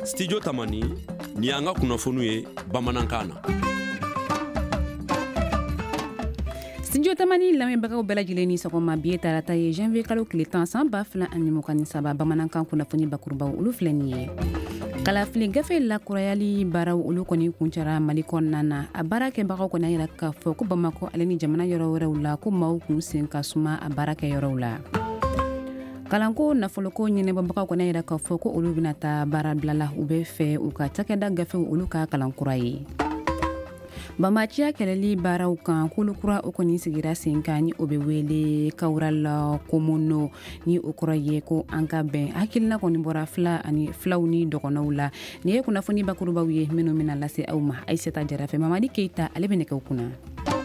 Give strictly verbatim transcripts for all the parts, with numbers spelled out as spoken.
Studio Tamani ni an ka kunnafoniw ye bamanankan na. Studio Tamani lamɛnbagaw bɛɛ lajɛlen ni sɔgɔma bi ye tarata ye janvier kalo tile tan san ba fila ani mugan ni saba bamanankan kunnafoni bakurubaw olu filɛ nin ye. Kalafili gafe lakurayali baaraw olu kɔni kuncɛra Mali kɔnɔna na a baara kɛbagaw kɔni y'a yira k'a fɔ ko Bamako ale ni jamana yɔrɔ wɛrɛw la ko maaw kun sen ka suma a baara kɛ yɔrɔw la. Kalanko nafoloko ɲɛnɛbɔbagaw kɔni y'a yira k'a fɔ ko olu bɛna taa baara bila la u bɛ fɛ u ka cakɛda gafew olu ka kalankura ye. Bamaciya kɛlɛli baaraw kan kulu kura o kɔni sigira sen kan ni o bɛ wele Kawurala Komono ni o kɔrɔ ye ko an ka bɛn hakilina kɔni bɔra fila ani filaw ni dɔgɔnɔw la ni ye kunnafoni bakurubaw ye minnu bɛna lase aw ma Aïssata Jarafe Mamadi Keita ale bɛ nɛgɛw kunna.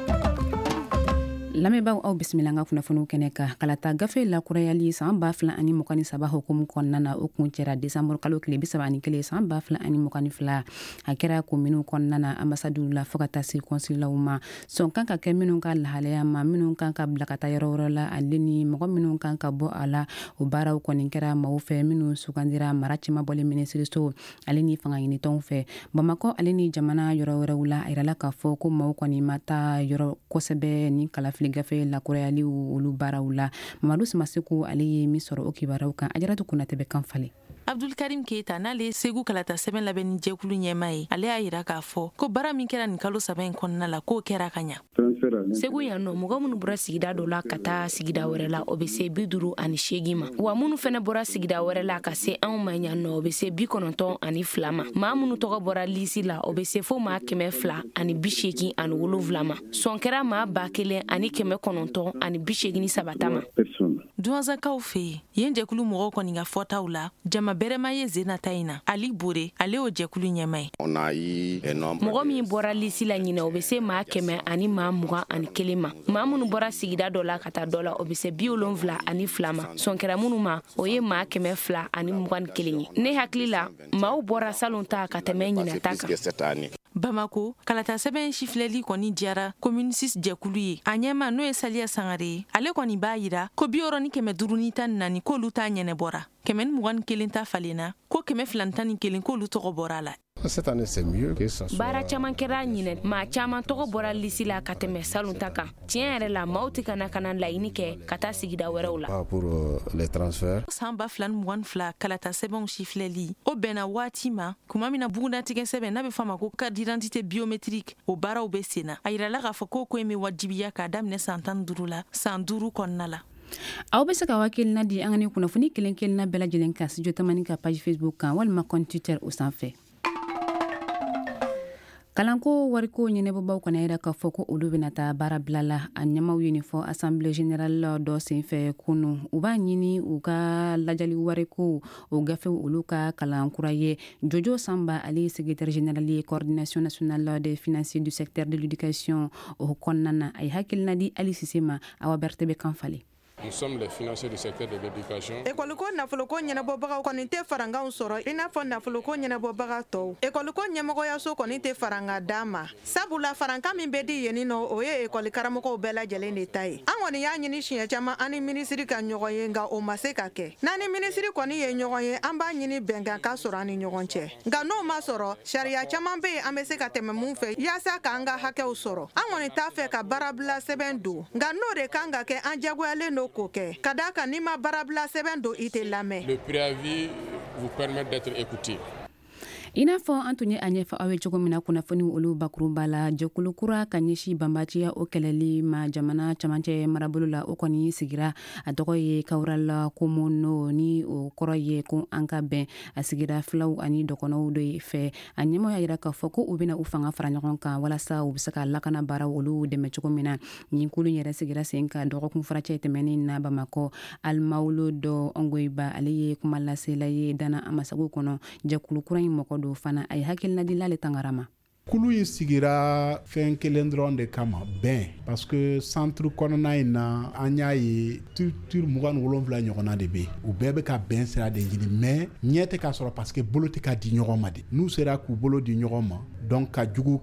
Lamɛnbaaw aw bisimila an ka kunnafoniw kɛnɛ kan kalata gafe lakurayali san ba fila ani mugan ni saba hukumu kɔnɔna na o kuncɛra décembre kalo tile bi saba ani kelen san ba fila ani mugan ni fila a kɛra kominiw kɔnɔna na ambasadiw la fo ka taa se kɔnsilaw ma sɔn kan ka kɛ minnu ka lahalaya ma minnu kan ka bila ka taa yɔrɔ wɛrɛ la ale ni mɔgɔ minnu kan ka bɔ a la o baaraw kɔni kɛra maaw fɛ minnu sugandira mara cɛman bɔlen minisiriso ale ni fanga ɲinitɔnw fɛ Bamakɔ ale ni jamana yɔrɔ wɛrɛw la a yirala k'a fɔ ko maaw kɔni ma taa yɔrɔ kosɛbɛ ni kalafili gafe lakurayali olu baaraw la Mamadu Simaseku ale ye min sɔrɔ o kibaaraw kan Ajaratu Konate bɛ kan falen. Abdul Karim Keita n'ale Segu kalata sɛbɛn labɛnni jɛkulu ɲɛma ye ale y'a yira k'a fɔ ko baara min kɛra nin kalo saba in kɔnɔna la k'o kɛra ka ɲa. Segu yan nɔ mɔgɔ minnu bɔra sigida dɔ la ka taa sigida wɛrɛ la o bɛ se bi duuru ani seegin ma wa minnu fɛnɛ bɔra sigida wɛrɛ la ka se anw ma yan nɔ o bɛ se bi kɔnɔntɔn ani fila ma maa minnu tɔgɔ bɔra lisi la o bɛ se fo maa kɛmɛ fila ani bi seegin ani wolonwula ma sɔn kɛra maa ba kelen ani kɛmɛ kɔnɔntɔn ani bi seegin ni sabata ma. Duwanzakaw fɛ yen jɛkulu mɔgɔw kɔni ka fɔtaw la jama bɛrɛma ye zenata in na Ali Bore ale y'o jɛkulu ɲɛma ye. Mɔgɔ min bɔra lisi la ɲinɛ o bɛ se maa kɛmɛ ani maa mugan ani kelen ma maa minnu bɔra sigida dɔ la ka taa dɔ la o bɛ se bi wolonwula ani fila ma sɔn kɛra minnu ma o ye maa kɛmɛ fila ani mugan ni kelen ye ne hakili la maaw bɔra salon ta ka tɛmɛ ɲinata kan. Bamako kalata sɛbɛn sifilɛli kɔni diyara commune six jɛkulu ye a ɲɛma n'o ye Saliya Sangare ye ale kɔni b'a yira ko bi wɔɔrɔ ni kɛmɛ duuru ni tan ni naani k'olu ta ɲɛnɛbɔra kɛmɛ ni mugan ni kelen ta falenna ko kɛmɛ fila ni tan ni kelen k'olu tɔgɔ bɔra a la. Baara caman kɛra ɲinɛ maa caman tɔgɔ bɔra lisi la ka tɛmɛ salon ta kan tiɲɛ yɛrɛ la maaw tɛ kana kana laɲini kɛ ka taa sigida wɛrɛw la. san ba fila ni mugan ni fila kalata sɛbɛnw sifilɛli o bɛnna waati ma kuma min na bugundatigɛ sɛbɛn n'a bɛ fɔ a ma ko carte d'identité biométrique o baaraw bɛ sen na a yirala k'a fɔ ko ko in bɛ wajibiya k'a daminɛ san tan ni duuru la san duuru kɔnɔna la. Aw bɛ se ka wakilina di an ka ni kunnafoni kelen kelenna bɛɛ lajɛlen kan Studio Tamani ka page Facebook kan walima compte Twitter o sanfɛ. Kalanko wariko ɲɛnɛbɔbaw kɔni yɛrɛ k'a fɔ ko olu bɛna taa baara bila la a ɲɛmaw ye nin fɔ assemblée générale dɔ senfɛ kunu u b'a ɲini u ka lajali wariko o gafew olu ka kalankura ye Jojo Samba ale ye secrétaire général ye coordination nationale des financiers du secteur de l'éducation o kɔnɔna na a ye hakilina di Ali Sise ma Awa Berthe bɛ kan falen. Nous sommes les financiers du secteur de l'éducation. École ko nafoloko ɲɛnabɔbagaw kɔni tɛ farangaw sɔrɔ i n'a fɔ nafoloko ɲɛnabɔbaga tɔw. École ko ɲɛmɔgɔyaso kɔni tɛ faranga d'a ma. Sabula faranka min bɛ di yen nɔ o ye école karamɔgɔw bɛɛ lajɛlen de ta ye. An kɔni y'a ɲini siɲɛ caman an ni minisiri ka ɲɔgɔn ye nka o ma se ka kɛ. N'an ni minisiri kɔni ye ɲɔgɔn ye an b'a ɲini bɛnkan ka sɔrɔ an ni ɲɔgɔn cɛ. Nka n'o ma sɔrɔ sariya caman bɛ yen an bɛ se ka tɛmɛ mun fɛ yaasa k'an ka hakɛw sɔrɔ. An kɔni t'a fɛ ka baarabila sɛbɛn don nka n'o de kan ka kɛ an jagoyalen don k'o kɛ ka d'a kan n'i ma baarabila sɛbɛn don i tɛ lamɛn. Le préavis vous permet d'être écouté. I n'a fɔ an tun ye a ɲɛfɔ aw ye cogo min na kunnafoni olu bakuruba la jɛkulu kura ka ɲɛsi banbaciya o kɛlɛli ma jamana camancɛ marabolo la o kɔni sigira a tɔgɔ ye Kawurala Komono ni o kɔrɔ ye ko an ka bɛn a sigira filaw ani dɔgɔnɔw de fɛ a ɲɛmaw y'a yira k'a fɔ ko u bɛna u fanga fara ɲɔgɔn kan walasa u bɛ se ka lakana baaraw olu dɛmɛ cogo min na nin kulu yɛrɛ sigira sen ka dɔgɔkun faracɛ tɛmɛnen na Bamakɔ Alimawolo dɔ Ongoiba ale ye kuma lasela ye Dana Amasago kɔnɔ jɛkulu kura in mɔgɔ do fana ay hakilina di lale tangarama. Kulu in sigira fɛn kelen dɔrɔn de kama bɛn parce que centre kɔnɔna in na an y'a ye structure mugan ni wolonwula ɲɔgɔnna de bɛ u bɛɛ bɛ ka bɛn sira de ɲini mais ɲɛ tɛ ka sɔrɔ parce que bolo tɛ ka di ɲɔgɔn ma de n'u sera k'u bolo di ɲɔgɔn ma donc ka jugu kɛlɛ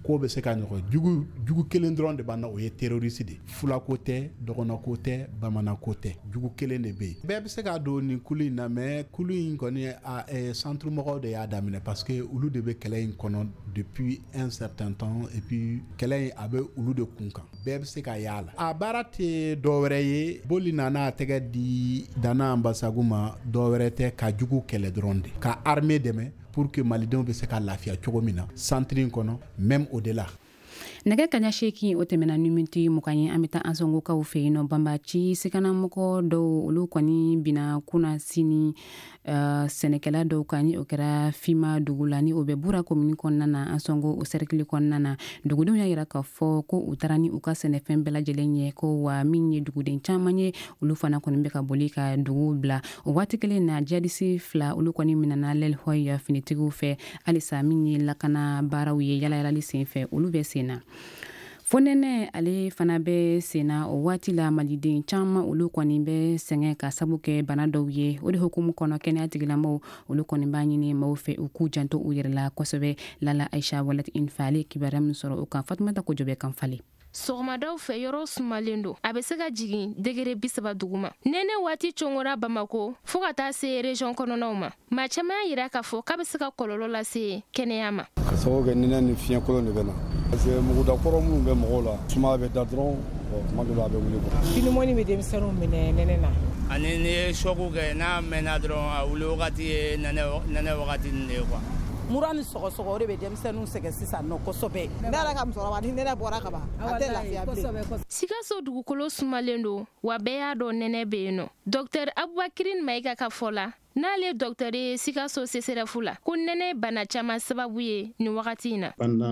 ko be se ka ɲɔgɔn jugu jugu kelen dɔrɔn de b'an na o ye terroriste de fulako tɛ dɔgɔnako tɛ bamanako tɛ jugu kelen de be yen bɛɛ be se ka don nin kulu in na mais kulu in kɔni a eh, centre mɔgɔw de y'a daminɛ parce que olu de be kɛlɛ in kɔnɔ depuis un certain temps et puis kɛlɛ in a be olu de kun kan bɛɛ be se ka y'a la a baara tɛ dɔwɛrɛ ye boli nana a tɛgɛ di dana ambasagu ma dɔwɛrɛ tɛ ka jugu kɛlɛ dɔrɔn de ka armée dɛmɛ pour que malidenw be se ka lafiya cogo min na centre in kɔnɔ même au delà nɛgɛ kaɲa seeki o tɛmɛna ni miniti mugan ye an bɛ taa an sɔngokaw fɛ yen nɔ banbaci sikanamɔgɔ dɔw olu kɔni bina kuna sini uh, sɛnɛkɛla dɔw kan ni o kɛra fima dugu la ni o bɛ bura komini kɔnɔna na an sɔngo o sɛrikili kɔnɔna na dugudenw y'a yira k'a fɔ ko u taara ni u ka sɛnɛfɛn bɛɛ lajɛlen ye ko wa min ye duguden caman ye olu fana kɔni bɛ ka boli ka dugu bila o waati kelen na jadisi fila olu kɔni minana lɛlhɔya finitigiw fɛ halisa min ye lakana baaraw ye yalayalali sen fɛ olu bɛ sen na fonɛnɛ ale fana bɛ senna o waati la maliden caman olu kɔni bɛ sɛgɛn ka sabu kɛ bana dɔw ye o de hukumu kɔnɔ kɛnɛya tigilamɔgɔw olu kɔni b'a ɲini maaw fɛ u k'u janto u yɛrɛ la kosɛbɛ lala aisha walat infa ale kibaruya min sɔrɔ o kan fatumata kojɔbɛ kan falen sɔgɔmadaw fɛ yɔrɔ sumalen don a bɛ se ka jigin degere bisaba duguma nɛnɛ waati congora bamako fɔɔ ka taa se region kɔnɔnaw ma maa caman y'a yira k'a fɔ k'a bɛ se ka kɔlɔlɔ lase kɛnɛya ma ka sababu kɛ nɛnɛ ni fiɲɛ kolon de bɛ na parce que mugudakɔrɔ minnu bɛ mɔgɔw la sumaya bɛ da dɔrɔn tuma dɔ la a bɛ wuli pinimɔni bɛ denmisɛnninw minɛ nɛnɛ na ani ni ye sɔku kɛ n'a mɛnna dɔrɔn a wuli wagati ye nɛnɛ wagati nin de ye quoi mura ni sɔgɔsɔgɔ o de bɛ denmisɛnninw sɛgɛn sisan nɔ kosɛbɛ ne yɛrɛ ka musokɔrɔba ni nɛnɛ bɔra ka ban a tɛ lafiya bilen sikaso dugukolo sumalen don wa bɛɛ y'a dɔn nɛnɛ bɛ yen nɔ docteur abubakirin mayiga ka fɔ la n'ale docteur ye sikaso seserefu la ko nɛnɛ bana caman sababu ye nin wagati in na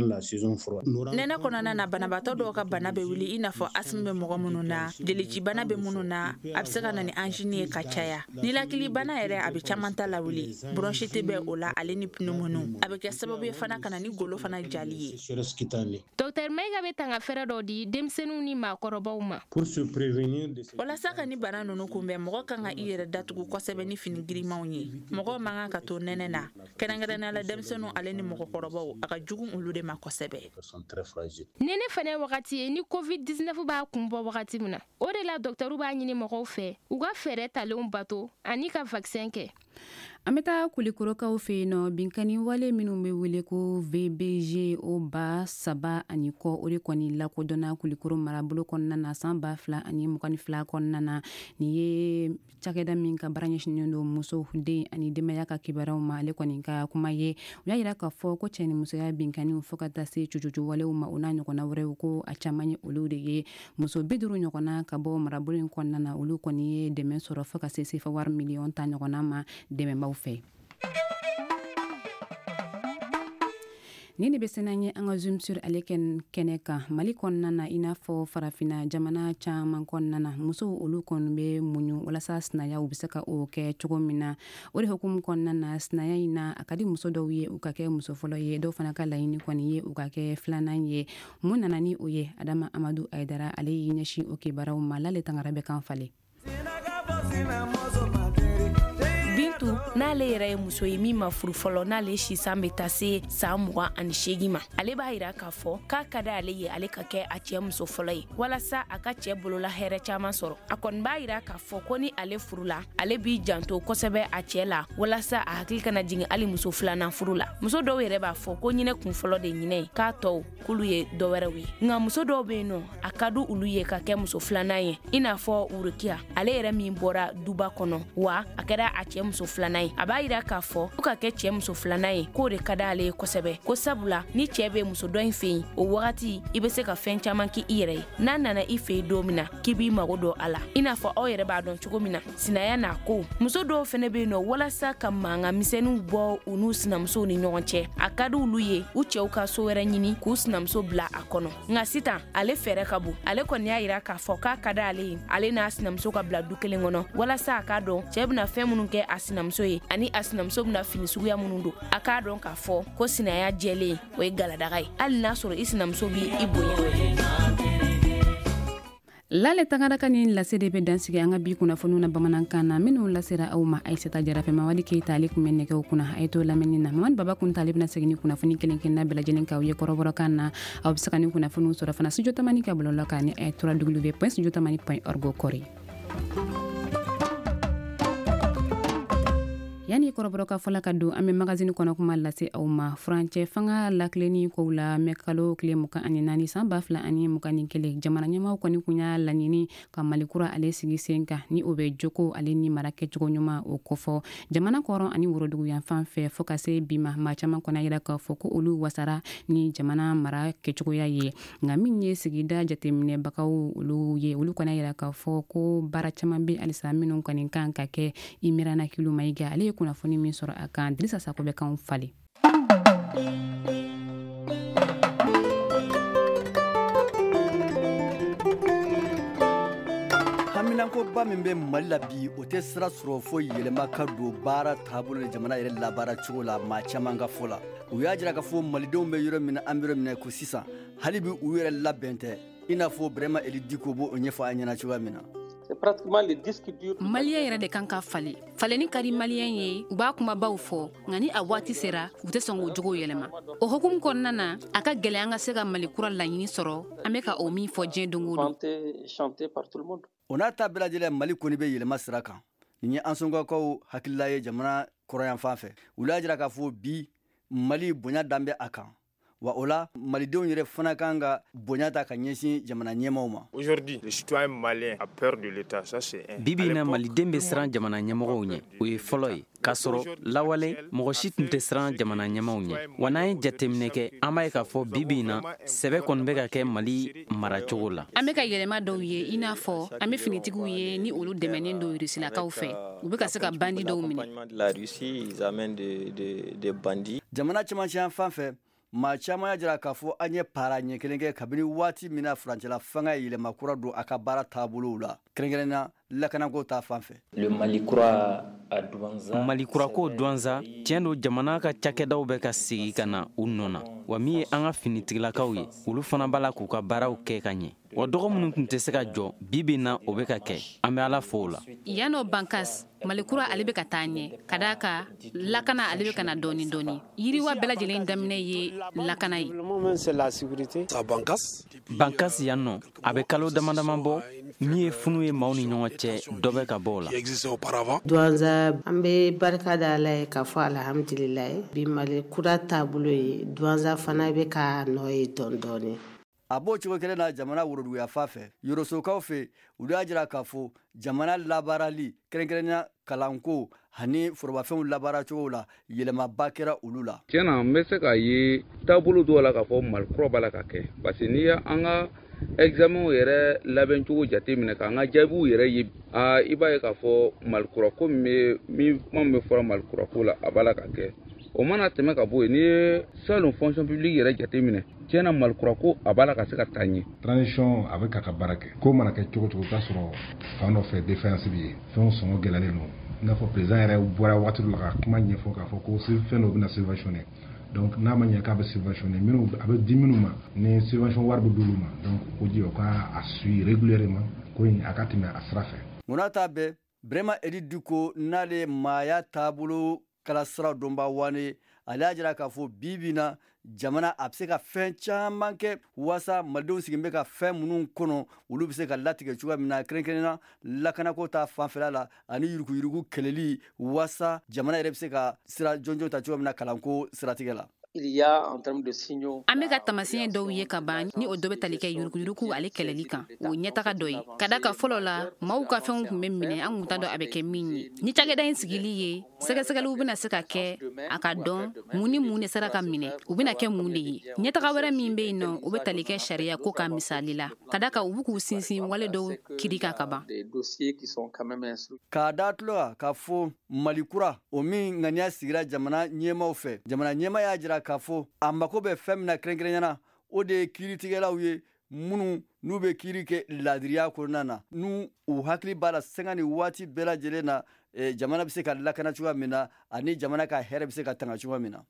nɛnɛ kɔnɔna na banabaatɔ dɔw ka bana bɛ wuli i n'a fɔ asimi bɛ mɔgɔ minnu na jelici bana bɛ minnu na a bɛ se ka na ni angine ye ka caya nilakili bana yɛrɛ a bɛ caman ta lawuli bronchite bɛ o la ale ni pneumonie a bɛ kɛ sababu ye fana ka na ni golo fana jali ye docteur mayiga bɛ tanga fɛrɛ dɔ di denmisɛnninw ni maakɔrɔbaw ma walasa ka ni bana ninnu kunbɛn mɔgɔ kan ka i yɛrɛ datugu kosɛbɛ ni fini giriman ye mɔgɔw man kan ka to nɛnɛ na kɛrɛnkɛrɛnnenya la denmisɛnninw ale ni mɔgɔkɔrɔbaw a ka jugu olu de ma kosɛbɛ nɛnɛ fɛnɛ wagati ye ni covid dix-neuf b'a kun bɔ wagati min na o de la docteuru b'a ɲini mɔgɔw fɛ u ka fɛɛrɛ talenw bato ani ka vaccin kɛ an bɛ taa kulikorokaw fɛ yen nɔ binkani wale minnu bɛ wele ko V B G o ba saba ani kɔ o de kɔni lakodɔnna kulikoro marabolo kɔnɔna na san ba fila ani mugan ni fila kɔnɔna na nin ye cakɛda min ka baara ɲɛsinnen don muso den ani denbaya ka kibaruyaw ma ale kɔni ka kuma ye u y'a yira k'a fɔ ko cɛ ni musoya binkaniw fɔ ka taa se cucucu walew ma o n'a ɲɔgɔnna wɛrɛw ko a caman ye olu de ye muso bi duuru ɲɔgɔnna ka bɔ marabolo in kɔnɔna na olu kɔni ye dɛmɛ sɔrɔ fɔ ka se sefa wari miliyɔn ta ɲɔgɔnna ma dɛmɛbaw fɛ ni ne bɛ sɛnɛ ye an ka zoom sur ale kɛnɛ kan mali kɔnɔna na i n'a fɔ farafina jamana caman kɔnɔna na musow olu kɔni bɛ muɲu walasa sinaya u bɛ se ka o kɛ cogo min na o de hukumu kɔnɔna na sinaya in na a ka di muso dɔw ye u ka kɛ muso fɔlɔ ye dɔw fana ka laɲini kɔni ye u ka kɛ filanan ye mun nana ni o ye adama amadu ayidara ale y'i ɲɛsin o kibaruyaw ma l'ale tangara bɛ kan falen bintu n'ale yɛrɛ ye muso ye min ma furu fɔlɔ n'ale sisan bɛ taa se san mugan ani seegin ma ale b'a yira k'a fɔ k'a ka di ale ye ale ka kɛ a cɛ muso fɔlɔ ye walasa a ka cɛ bolola hɛrɛ caman sɔrɔ a kɔni b'a yira k'a fɔ ko ni ale furula ale b'i janto kosɛbɛ a cɛ la walasa a hakili kana jigin hali muso filanan furu la muso dɔw yɛrɛ b'a fɔ ko ɲinɛ kun fɔlɔ de ɲinɛ ye k'a tɔw k'olu ye dɔwɛrɛw ye nka muso dɔw bɛ yen nɔ a ka di olu ye ka kɛ muso filanan ye i n'a fɔ urukiya ale yɛrɛ min bɔra duba kɔnɔ wa a kɛra a cɛ muso filanan ye a b'a yira k'a fɔ ko ka kɛ cɛ muso filanan ye k'o de ka di ale ye kosɛbɛ ko sabula ni cɛ bɛ muso dɔ in fɛ yen o wagati i bɛ se ka fɛn caman k'i i yɛrɛ ye n'a nana i fɛ yen don min na k'i b'i mago don a la i n'a fɔ aw yɛrɛ b'a dɔn cogo min na sinaya n'a ko muso dɔw fɛnɛ bɛ yen nɔ walasa ka mankan misɛnninw bɔ u n'u sinamusow ni ɲɔgɔn cɛ a ka di olu ye u cɛw ka so wɛrɛ ɲini k'u sinamuso bila a kɔnɔ nka sisan ale fɛɛrɛ ka bon ale kɔni y'a yira k'a fɔ k'a ka di ale ye ale n'a sinamuso ka bila du kelen kɔnɔ walasa a k'a dɔn cɛ bɛna fɛn minnu kɛ a sinamuso ye ani a sinamuso bɛna fini suguya minnu don a k'a dɔn k'a fɔ ko sinaya jɛlen o ye galadaga ye hali n'a sɔrɔ i sinamuso b'i i bonya. Lale tagara ka nin lasede be dansigi an ka bi kunnafoniw na bamanankan na minnu lasera aw ma Aisata Jara fɛ Mamadi Keita ale kun bɛ nɛgɛw kunna a ye to lamɛnni na Mamadi Baba Kunta ale bɛna segin ni kunnafoni kelen kelen na bɛɛ lajɛlen k'aw ye kɔrɔbɔrɔkan na aw bɛ se ka nin kunnafoniw sɔrɔ fana studio tamani ka bɔlɔlɔ kan ni w w w point studio tamani point org kɔri. Yani kɔrɔbɔrɔ ka fɔla ka don an bɛ magazine kɔnɔ kuma lase aw ma furancɛ fanga lakilenni kow la mɛ kalo tile mugan ani naani san ba fila ani mugan ni kelen jamana ɲɛmaw kɔni kun y'a laɲini ka Mali kura ale sigi sen kan ni o bɛ jogo ale ni mara kɛcogo ɲuman o kɔfɔ jamana kɔrɔ ani worodugu yan fan fɛ fɔ ka se bi ma maa caman kɔnɔ yira k'a fɔ ko olu wasara ni jamana mara kɛcogoya ye nka min ye sigida jateminɛbagaw olu ye olu kɔnɔ yira k'a fɔ ko baara caman bɛ halisa minnu kɔni kan ka kɛ Imirana Kilu Mayiga ale ye kunnafoni min sɔrɔ a kan Dirisa Sako bɛ kanw falen. Haminankoba min bɛ Mali la bi o tɛ sira sɔrɔ fo yɛlɛma ka don baara taabolo ni jamana yɛrɛ labaara cogo la maa caman ka fɔ la u y'a jira k'a fɔ malidenw bɛ yɔrɔ min an bɛ yɔrɔ min ko sisan hali bi u yɛrɛ labɛn tɛ i n'a fɔ Burama Eli Diko b'o ɲɛfɔ an ɲɛna cogoya min na. Maliyɛn yɛrɛ de kan ka falen falenni ka di maliyɛn ye u b'a kumabaw fɔ nka ni a waati sera u tɛ sɔn k'o jogo yɛlɛma o hukumu kɔnɔna na a ka gɛlɛn an ka se ka Mali kura laɲini sɔrɔ an bɛ ka o min fɔ diɲɛ don o don. O n'a ta bɛɛ lajɛlen Mali kɔni bɛ yɛlɛma sira kan nin ye an sɔngɔkaw hakilila ye jamana kɔrɔyan fan fɛ u y'a jira k'a fɔ bi Mali bonya dan bɛ a kan wa o la malidenw yɛrɛ fana kan ka bonya ta ka ɲɛsin jamana ɲɛmaw ma. Aujourd'hui le citoyen malien a peur de l'État, ça c'est un. Bibi na maliden bɛ siran jamana ɲɛmɔgɔw ɲɛ o ye fɔlɔ ye k'a sɔrɔ lawale mɔgɔ si tun tɛ siran jamana ɲɛmaw ɲɛ wa n'an ye jateminɛ kɛ an b'a ye k'a fɔ bibi na sɛbɛ kɔni bɛ ka kɛ Mali maracogo la. An bɛ ka yɛlɛma dɔw ye i n'a fɔ an bɛ finitigiw ye ni olu dɛmɛnen don Rusilakaw fɛ u bɛ ka se ka bandi dɔw minɛ. Jamana cɛmancɛ fan fɛ maa caman y'a jira k'a fɔ an ye para ɲɛ kelen kɛ kabini waati min na furancɛla fanga ye yɛlɛma kura don a ka baara taabolow la kɛrɛnkɛrɛnna lakanako ta fan fɛ. Mali kura ko douanza tiɲɛ don jamana ka cakɛdaw bɛ ka sigi ka na u nɔ na wa min ye an ka finitigilakaw ye olu fana b'a la k'u ka baaraw kɛ ka ɲɛ wa dɔgɔ minnu tun tɛ se ka jɔ bibi na o bɛ ka kɛ an bɛ Ala fo o la. Yan'o Bankas Mali kura ale bɛ ka taa ɲɛ ka d'a kan lakana ale bɛ ka na dɔɔni dɔɔni yiriwa bɛɛ lajɛlen daminɛ ye lakana ye. Bankas yan nɔ a bɛ kalo dama dama bɔ min ye funu ye maaw ni ɲɔgɔn cɛ dɔ bɛ ka bɔ o la. Douanza an bɛ barika da Ala ye k'a fɔ alhamdulilayi bi Mali kura taabolo ye douanza fana bɛ ka nɔ ye dɔɔni dɔɔni. A b'o cogo kelen na jamana woroduguya fan fɛ yorosokaw fɛ u y'a jira k'a fɔ jamana labaarali kɛrɛnkɛrɛnya kalanko ani forobafɛnw labaara cogo la yɛlɛmaba kɛra olu la. Tiɲɛ na n bɛ se k'a ye taabolo dɔw la k'a fɔ Mali kura b'a la ka kɛ parce que n'i ye an ka examen yɛrɛ labɛn cogo jate minɛ k'an ka jaabiw yɛrɛ ye a i b'a ye k'a fɔ Mali kura ko min bɛ min kuma min bɛ fɔra Mali kura ko la a b'a la ka kɛ o mana tɛmɛ ka bɔ yen n'i ye salon fonction publique yɛrɛ jate minɛ tiɲɛ na Mali kura ko a b'a la ka se ka taa ɲɛ. Transition a bɛ ka ka baara kɛ ko mana kɛ cogo cogo k'a sɔrɔ fan dɔ fɛ défaillance bɛ yen fɛnw sɔngɔ gɛlɛyalen don i n'a fɔ président yɛrɛ bɔra waati dɔ la ka kuma ɲɛfɔ k'a fɔ ko fɛn dɔw bɛna subventionné donc n'a ma ɲɛ k'a bɛ subventionné minnu a bɛ di minnu ma ni subvention wari bɛ d'olu ma donc o ji o ka a suit régulièrement ko in a ka tɛmɛ a sira fɛ. Munna t'a bɛɛ Burama Eli Diko n'ale maaya taabolo kala sira dɔnba wane ale y'a jira k'a fɔ bi bi na jamana a bɛ se ka fɛn caman kɛ waasa malidenw sigin bɛ ka fɛn minnu kɔnɔ olu bɛ se ka latigɛ cogoya min na kɛrɛnkɛrɛnna lakanako ta fanfɛla la ani yuruguyurugu kɛlɛli waasa jamana yɛrɛ bɛ se ka sira jɔnjɔn ta cogoya min na kalanko siratigɛ la. An bɛ ka tamasiyɛn dɔw ye ka ban ni o dɔ bɛ tali kɛ yuruguyurugu ale kɛlɛli kan o ɲɛtaga dɔ ye ka da ka fɔlɔ la maaw ka fɛnw tun bɛ minɛ an kun t'a dɔn a bɛ kɛ min ye ni cakɛda in sigili ye sɛgɛsɛgɛliw bɛna se ka kɛ a ka dɔn mun ni mun de sera ka minɛ u bɛna kɛ mun de ye ɲɛtaga wɛrɛ min bɛ yen nɔ o bɛ tali kɛ sariya ko ka misali la ka da kan u bɛ k'u sinsin wale dɔw kiri kan ka ban. K'a da tulo kan k'a fɔ Mali kura o min ŋaniya sigira jamana ɲɛmaw fɛ jamana ɲɛma y'a jira k'a fɔ a mako bɛ fɛn min na kɛrɛnkɛrɛnyana o de ye kiiritigɛlaw ye minnu n'u bɛ kiiri kɛ ladiriya kɔnɔna na n'u u hakili b'a la sanga ni waati bɛɛ lajɛlen na jamana bɛ se ka lakana cogoya min na ani jamana ka hɛrɛ bɛ se ka tanga cogoya min na.